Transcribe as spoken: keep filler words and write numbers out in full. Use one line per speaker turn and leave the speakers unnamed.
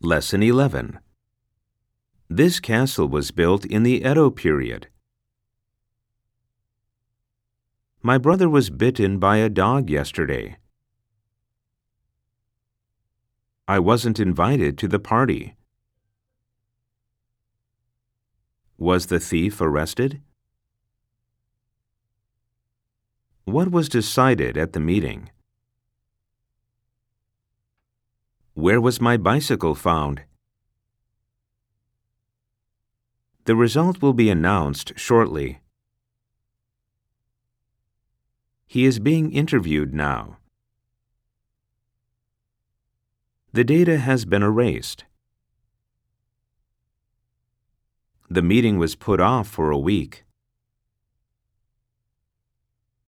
Lesson eleven. This castle was built in the Edo period. My brother was bitten by a dog yesterday. I wasn't invited to the party. Was the thief arrested? What was decided at the meeting? Where was my bicycle found? The result will be announced shortly. He is being interviewed now. The data has been erased. The meeting was put off for a week.